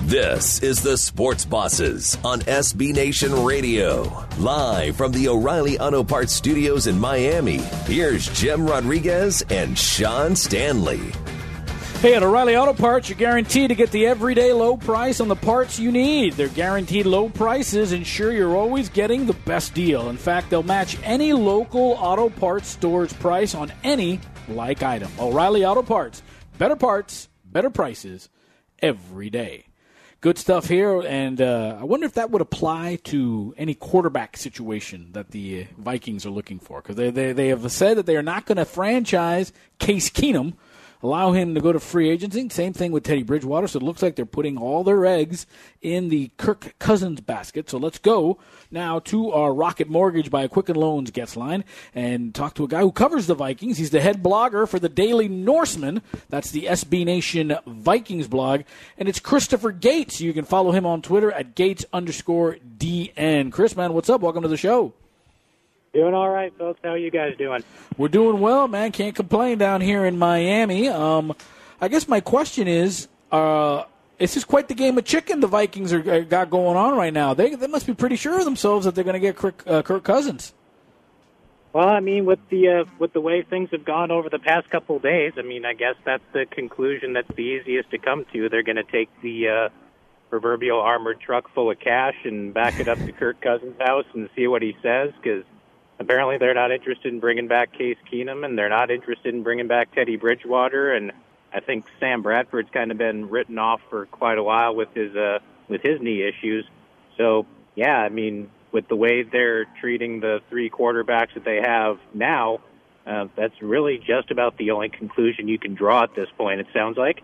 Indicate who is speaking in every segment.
Speaker 1: This is the Sports Bosses on SB Nation Radio. Live from the O'Reilly Auto Parts Studios in Miami, here's Jim Rodriguez and Sean Stanley.
Speaker 2: Hey, at O'Reilly Auto Parts, you're guaranteed to get the everyday low price on the parts you need. Their guaranteed low prices ensure you're always getting the best deal. In fact, they'll match any local auto parts store's price on any like item. O'Reilly Auto Parts. Better parts, better prices every day. Good stuff here, and I wonder if that would apply to any quarterback situation that the Vikings are looking for, because they have said that they are not going to franchise Case Keenum, allow him to go to free agency. Same thing with Teddy Bridgewater, so it looks like they're putting all their eggs in the Kirk Cousins basket. So let's go now to our Rocket Mortgage by Quicken Loans guest line and talk to a guy who covers the Vikings. He's the head blogger for the Daily Norseman. That's the SB Nation Vikings blog. And it's Christopher Gates. You can follow him on Twitter at Gates_DN. Chris, man, what's up? Welcome to the show.
Speaker 3: Doing all right, folks. How are you guys doing?
Speaker 2: We're doing well, man. Can't complain down here in Miami. I guess my question is this quite the game of chicken the Vikings got going on right now? They must be pretty sure of themselves that they're going to get Kirk Cousins.
Speaker 3: Well, I mean, with the way things have gone over the past couple of days, I mean, I guess that's the conclusion that's the easiest to come to. They're going to take the proverbial armored truck full of cash and back it up to Kirk Cousins' house and see what he says, because apparently they're not interested in bringing back Case Keenum, and they're not interested in bringing back Teddy Bridgewater, and I think Sam Bradford's kind of been written off for quite a while with his knee issues. So, yeah, I mean, with the way they're treating the three quarterbacks that they have now, that's really just about the only conclusion you can draw at this point, it sounds like.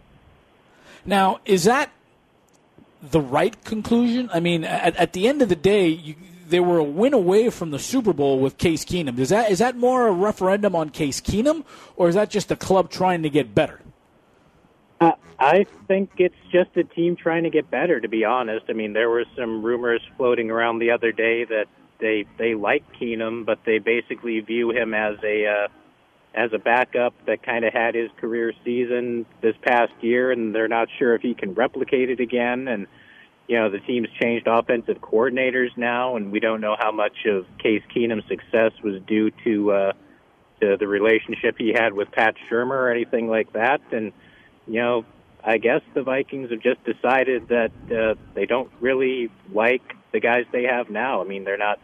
Speaker 3: Now, is that the right conclusion? I mean, at the end of the day, they were a win away from the Super Bowl with Case Keenum. Is that more a referendum on Case Keenum, or is that just the club trying to get better? I think it's just a team trying to get better, to be honest. I mean, there were some rumors floating around the other day that they like Keenum, but they basically view him as a backup that kind of had his career season this past year, and they're not sure if he can replicate it again. And you know, the team's changed offensive coordinators now, and we don't know how much of Case Keenum's success was due to the relationship he had with Pat Shurmur or anything like that. And, you know, I guess the Vikings have just decided that they don't really like the guys they have now. I mean, they're not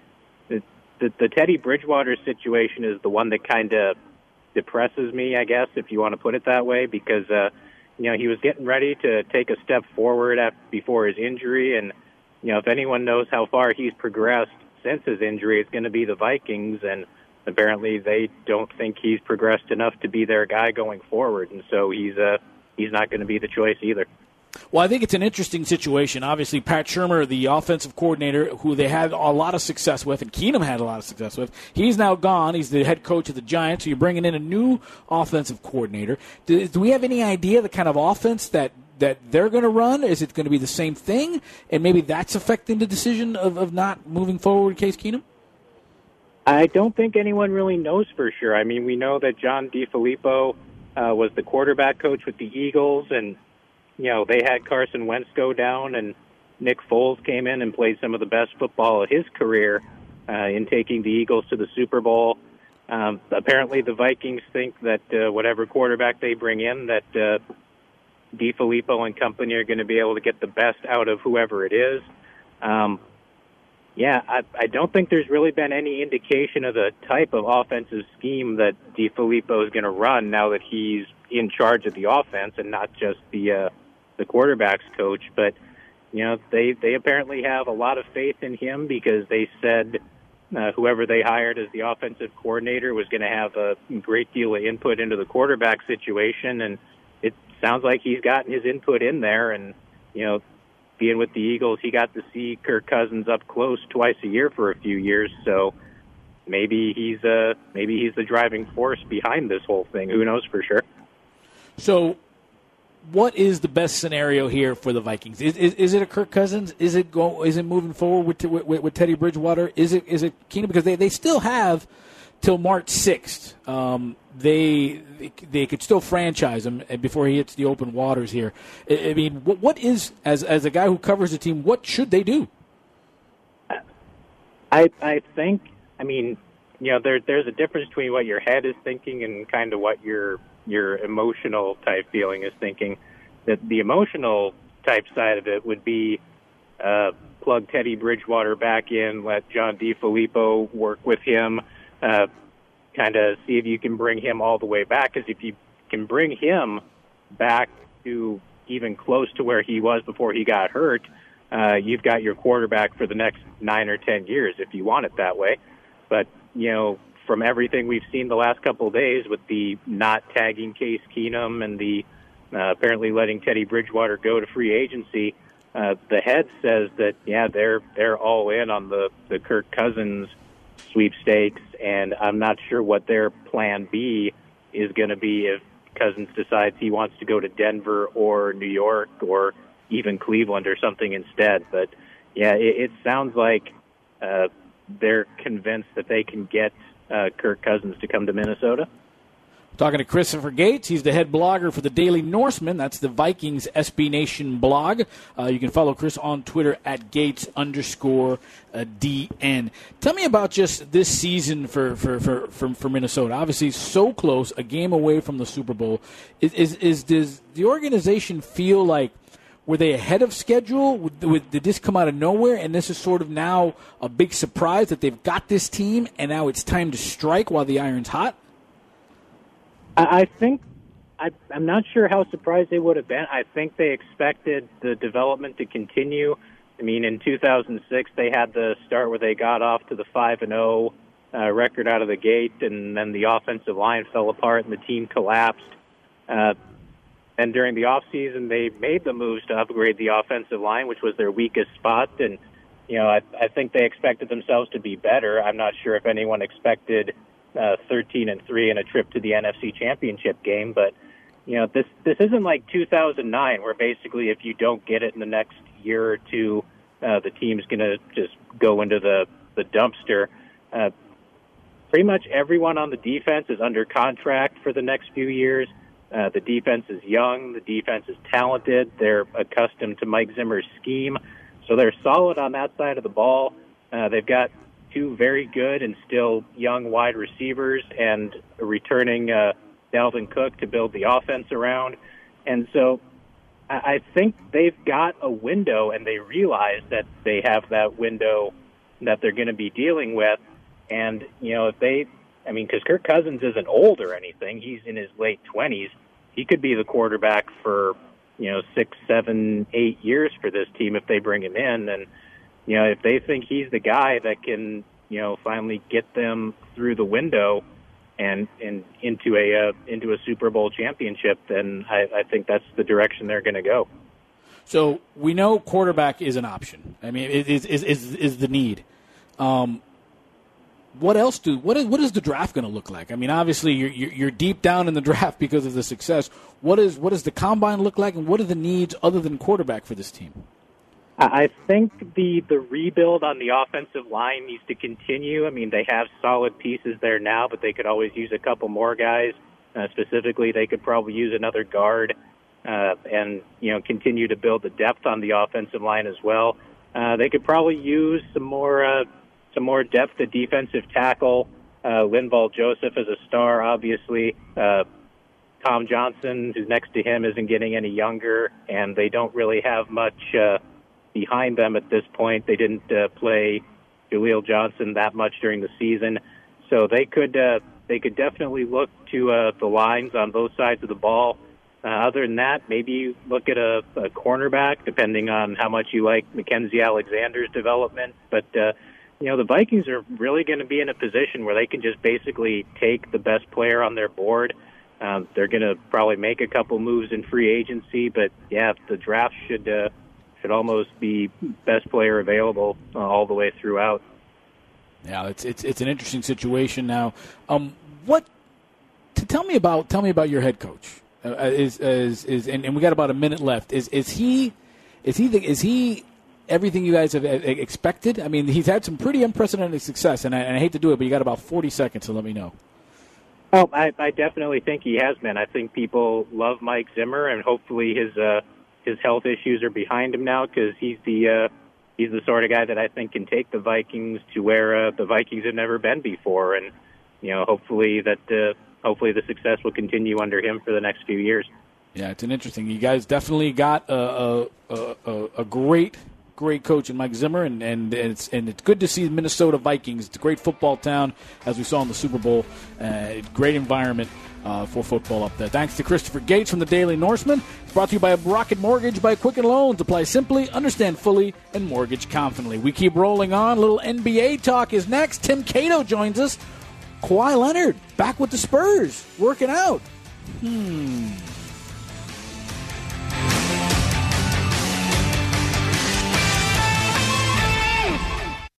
Speaker 3: the Teddy Bridgewater situation is the one that kind of depresses me, I guess, if you want to put it that way, because you know, he was getting ready to take a step forward before his injury, and, you know, if anyone knows how far he's progressed since his injury, it's going to be the Vikings, and apparently they don't think he's progressed enough to be their guy going forward, and so he's not going to be the choice either.
Speaker 2: Well, I think it's an interesting situation. Obviously, Pat Shurmur, the offensive coordinator, who they had a lot of success with, and Keenum had a lot of success with, he's now gone. He's the head coach of the Giants, so you're bringing in a new offensive coordinator. Do we have any idea the kind of offense that they're going to run? Is it going to be the same thing? And maybe that's affecting the decision of not moving forward with Case Keenum?
Speaker 3: I don't think anyone really knows for sure. I mean, we know that John DeFilippo was the quarterback coach with the Eagles, and you know, they had Carson Wentz go down, and Nick Foles came in and played some of the best football of his career in taking the Eagles to the Super Bowl. Apparently the Vikings think that whatever quarterback they bring in, that DeFilippo and company are going to be able to get the best out of whoever it is. I don't think there's really been any indication of the type of offensive scheme that DeFilippo is going to run now that he's in charge of the offense and not just the quarterback's coach. But, you know, they apparently have a lot of faith in him, because they said whoever they hired as the offensive coordinator was going to have a great deal of input into the quarterback situation, and it sounds like he's gotten his input in there. And, you know, being with the Eagles, he got to see Kirk Cousins up close twice a year for a few years, so maybe he's the driving force behind this whole thing. Who knows for sure? So
Speaker 2: what is the best scenario here for the Vikings? Is it a Kirk Cousins? Is it moving forward with Teddy Bridgewater? Is it Keenum? Because they still have till March 6th. They could still franchise him before he hits the open waters here. I mean, what is, as a guy who covers the team, what should they do?
Speaker 3: I think, I mean, there's a difference between what your head is thinking and kind of what your emotional type feeling is thinking. That the emotional type side of it would be plug Teddy Bridgewater back in, let John DeFilippo work with him, kind of see if you can bring him all the way back. Because if you can bring him back to even close to where he was before he got hurt, you've got your quarterback for the next 9 or 10 years if you want it that way. But, from everything we've seen the last couple of days with the not tagging Case Keenum and the apparently letting Teddy Bridgewater go to free agency, the head says that, they're all in on the Kirk Cousins sweepstakes, and I'm not sure what their plan B is going to be if Cousins decides he wants to go to Denver or New York or even Cleveland or something instead. But, it sounds like they're convinced that they can get Kirk Cousins to come to Minnesota.
Speaker 2: Talking to Christopher Gates. He's the head blogger for the Daily Norseman. That's the Vikings SB Nation blog. You can follow Chris on Twitter at Gates_DN. Tell me about just this season for Minnesota. Obviously, so close, a game away from the Super Bowl. Does the organization feel like, were they ahead of schedule? Did this come out of nowhere, and this is sort of now a big surprise that they've got this team, and now it's time to strike while the iron's hot?
Speaker 3: I think I'm not sure how surprised they would have been. I think they expected the development to continue. I mean, in 2006, they had the start where they got off to the 5-0 record out of the gate, and then the offensive line fell apart and the team collapsed. And during the offseason, they made the moves to upgrade the offensive line, which was their weakest spot. And, I think they expected themselves to be better. I'm not sure if anyone expected 13-3 and a trip to the NFC Championship game. But, this isn't like 2009 where basically if you don't get it in the next year or two, the team's going to just go into the dumpster. Pretty much everyone on the defense is under contract for the next few years. The defense is young. The defense is talented. They're accustomed to Mike Zimmer's scheme. So they're solid on that side of the ball. They've got two very good and still young wide receivers and a returning Dalvin Cook to build the offense around. And so I think they've got a window, and they realize that they have that window that they're going to be dealing with. And, because Kirk Cousins isn't old or anything. He's in his late 20s. He could be the quarterback for, 6, 7, 8 years for this team if they bring him in. And, if they think he's the guy that can, finally get them through the window and into a Super Bowl championship, then I think that's the direction they're going to go.
Speaker 2: So we know quarterback is an option. I mean, it is the need. What else what is the draft going to look like? I mean, obviously you're deep down in the draft because of the success. What does the combine look like, and what are the needs other than quarterback for this team?
Speaker 3: I think the rebuild on the offensive line needs to continue. I mean, they have solid pieces there now, but they could always use a couple more guys. Specifically, they could probably use another guard and continue to build the depth on the offensive line as well. They could probably use some more depth at defensive tackle. Linval Joseph is a star, obviously. Tom Johnson, who's next to him, isn't getting any younger, and they don't really have much behind them at this point. They didn't play Jaleel Johnson that much during the season, so they could definitely look to the lines on both sides of the ball. Other than that, maybe look at a cornerback, depending on how much you like Mackenzie Alexander's development. But the Vikings are really going to be in a position where they can just basically take the best player on their board. They're going to probably make a couple moves in free agency, but the draft should almost be best player available all the way throughout.
Speaker 2: Yeah, it's an interesting situation now. Tell me about your head coach. And we got about a minute left. Is he everything you guys have expected? I mean, he's had some pretty unprecedented success, and I hate to do it, but you got about 40 seconds to let me know.
Speaker 3: Oh, I definitely think he has been. I think people love Mike Zimmer, and hopefully his health issues are behind him now, because he's the sort of guy that I think can take the Vikings to where the Vikings have never been before, and hopefully the success will continue under him for the next few years.
Speaker 2: Yeah, it's an interesting. You guys definitely got a great coach in Mike Zimmer, and it's good to see the Minnesota Vikings. It's a great football town, as we saw in the Super Bowl. Great environment for football up there. Thanks to Christopher Gates from the Daily Norseman. It's brought to you by Rocket Mortgage by Quicken Loans. Apply simply, understand fully, and mortgage confidently. We keep rolling on. A little NBA talk is next. Tim Cato joins us. Kawhi Leonard back with the Spurs, working out.